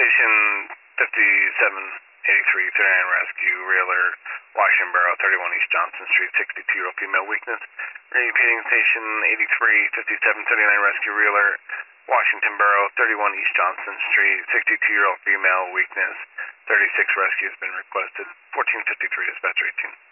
Station 5783, 39 Rescue, Railer, Washington Borough, 31 East Johnson Street, 62-year-old female, weakness. Repeating Station 83, 57, 39 Rescue, Railer, Washington Borough, 31 East Johnson Street, 62-year-old female, weakness. 36 rescue has been requested. 1453, dispatcher 18.